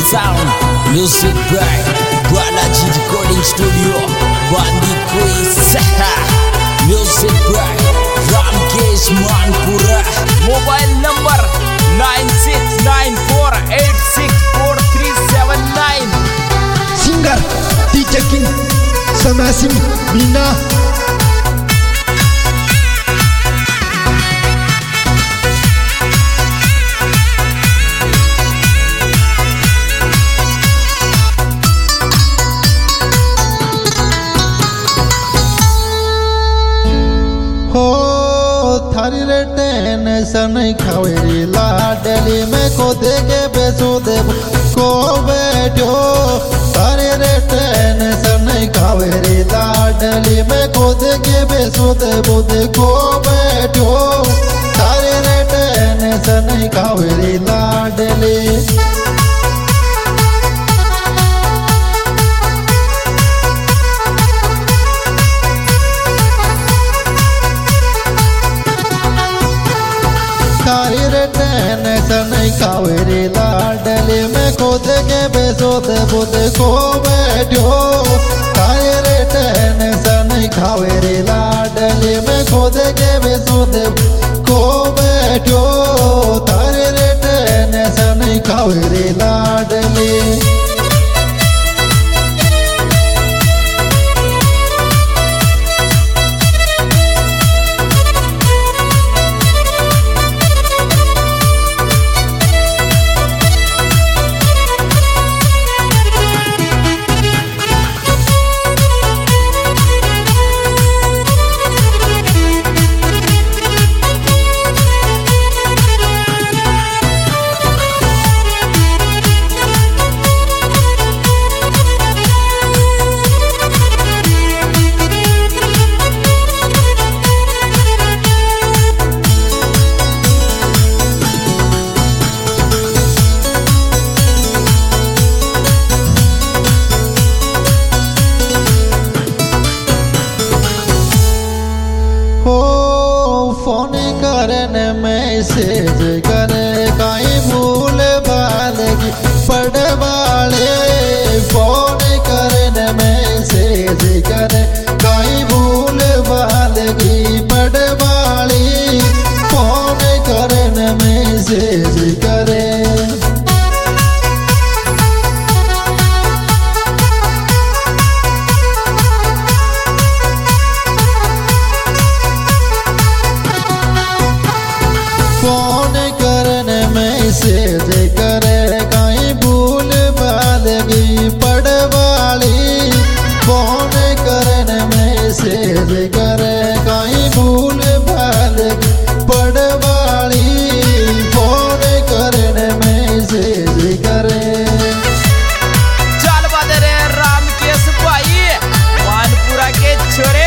sound, music by Balaji Recording Studio, Bandikoi Saha, music by Ramkesh Manpura, mobile number 9694864379. Singer DJ King Samasim Bina. थारी रे tension खावेरी लाडली में को देगे बेसो दे को बैठो थारी रे टेंशन खावेरी लाडली में को देगे बेसो दे बोदे को बैठो थारी रे टेंशन खावेरी लाडली थारी रे टेंशन खावेरी लाडली में को देगे बेसो दे बोदे को बैठो थारी रे टेंशन खावेरी लाडली में को देगे बेसो दे को बैठो थारी रे टेंशन खावेरी लाडली फोन करने मैसेज करे कहीं भूल बालगी पढ़ वाले फोन करने मैसेज करे कहीं भूल बालगी पढ़ वाली फोन करने मैसेज करे फोन करने मैसेज करे कहीं भूल बालगी पढ़ वाली फोन करने मैसेज करे कहीं भूल बालगी पढ़ वाली फोन करने मैसेज करे चल बदरे रामकेश भाई मानपुरा के छोरे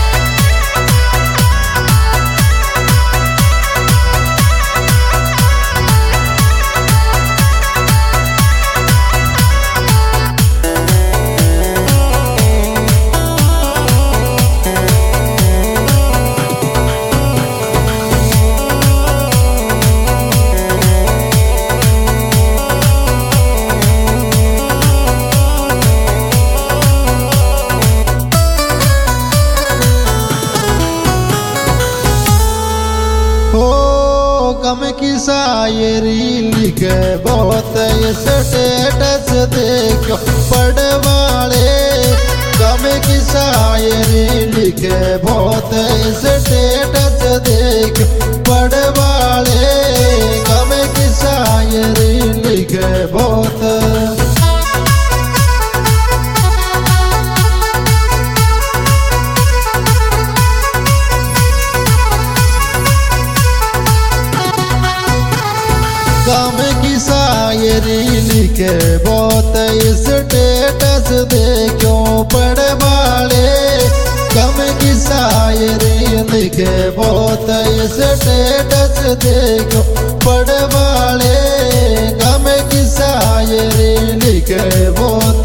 कम की शायरी लिखे बहुत स्टेटस देखो पढ़ वाले कम की शायरी लिखे बहुत स्टेटस देखो पढ़ वाले कम की शायरी लिखे बहुत कम की शायरी लिखे बहुत स्टेटस देखो पढ़ वाले कम की शायरी लिखे बहुत स्टेटस देखो पढ़ वाले कम की शायरी लिखे बहुत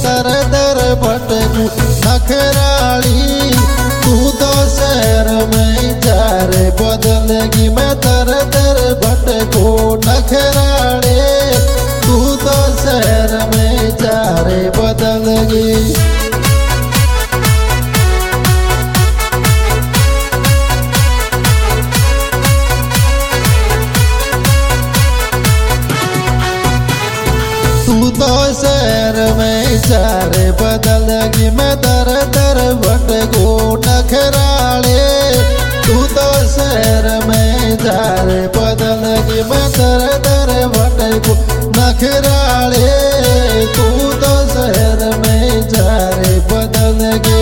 दर दर भटकू नखराली तू तो शहर में जा रे बदलगी मैं दर दर भटकू नखराली तू तो शहर में जा रे बदलगी तो शहर में जा रे बदलगी मैं दर दर भटकू नखराले तू तो शहर में जा रे बदलगी मैं दर दर भटकू नखराले तू तो शहर में जा रे बदलगी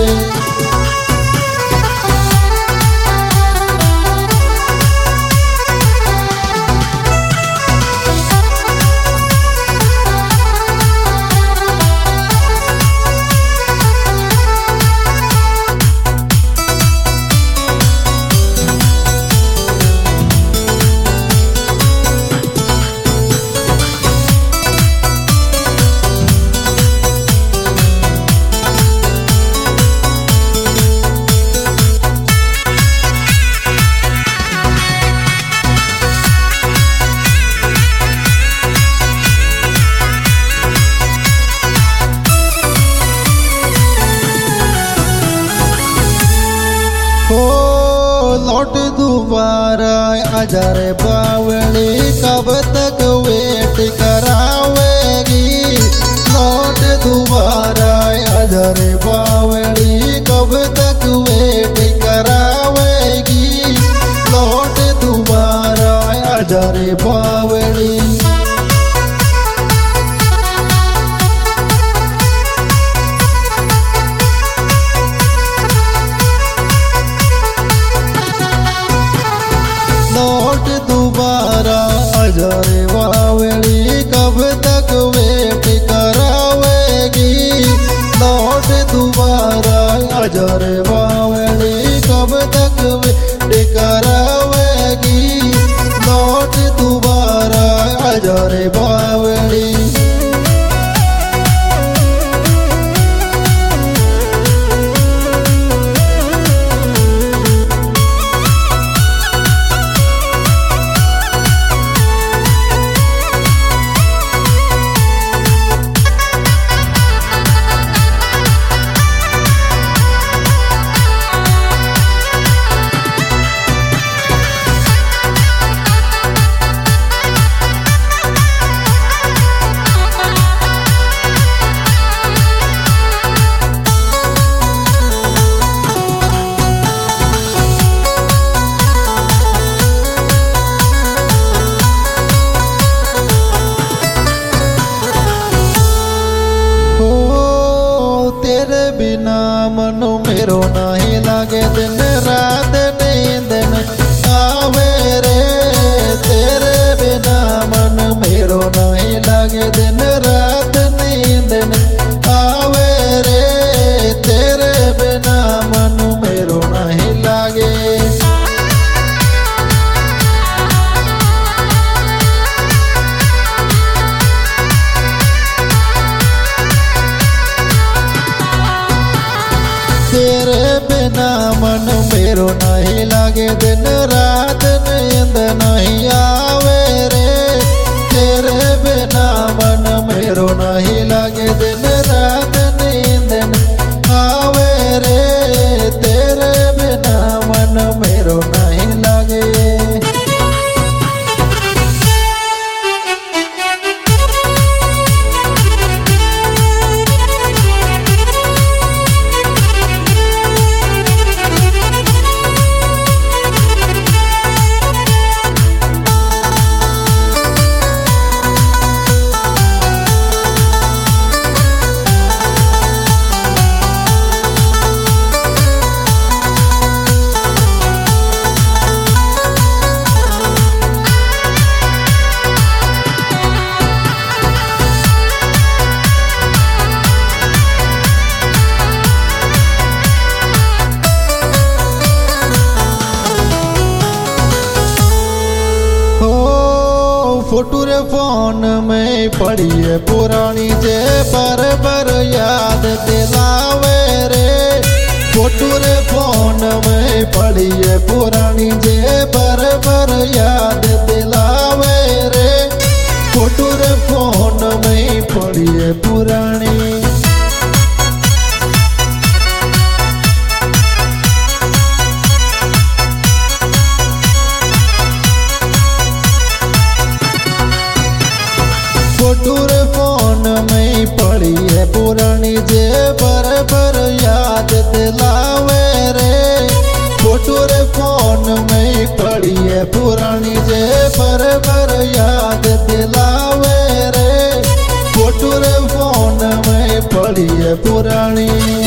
लौट दोबारा आजा रे बावली कब तक वेट करावेगी लौट दोबारा आजा रे बावली कब तक वेट करावेगी लौट दोबारा आजा रे बावली लौट दोबारा आजा रे बावली कब तक वेट करावेगी लौट दोबारा आजा रे बावली कब तक वेट करावेगी लौट दोबारा आजा रे बावली तेरे बिना मनो मेरो नहीं लागे दिन रात नींद में आवे रे तेरे बिना मन मेरो नहीं लागे दिन रात नींद में आवे रे तेरे बिना मन मेरो नहीं लागे तेरे बिना मन मेरो नहीं लागे दिन रात नींद नहीं आवे रे तेरे बिना मन मेरो नहीं लागे दिन रात नींद नहीं आवे रे तेरे बिना मन मेरो नहीं लागे फोटो रे फोन में में पड़ी पुरानी जे पर याद दिलावे रे। फोटो रे फोन में पड़ी पुरानी जे पर याद दिलावे रे। फोटो रे फोन में पड़ी पुरानी। फोटो रे फोन में पड़ी पुरानी जे पर याद दिलावे रे। फोटो रे फोन में पड़ी पुरानी जे पर याद दिलावे रे। फोटो रे फोन में पड़ी पुरानी।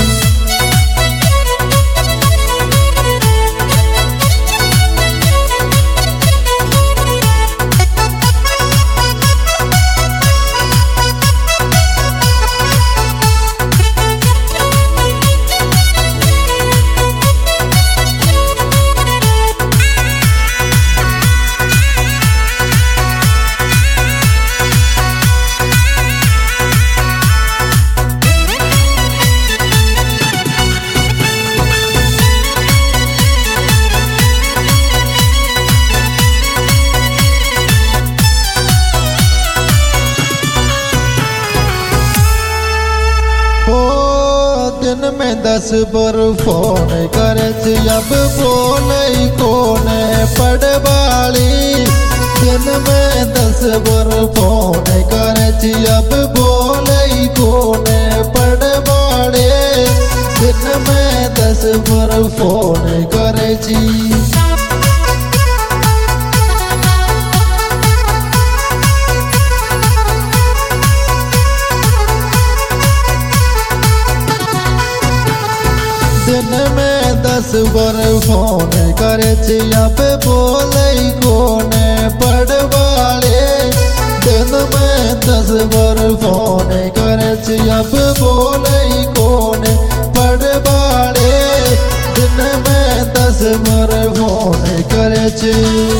दिन में 10 बार फोन करे अब बोले कौन पड़वाली। दिन में 10 बार फोन करे अब बोले कौन पड़वाले। दिन में 10 बार फोन करे। दिन में 10 बार फोन करे अब बोले कौन पड़वाले। दिन में 10 बार फोन करे अब बोले कौन पड़वाले। दिन में 10 बार फोन करे।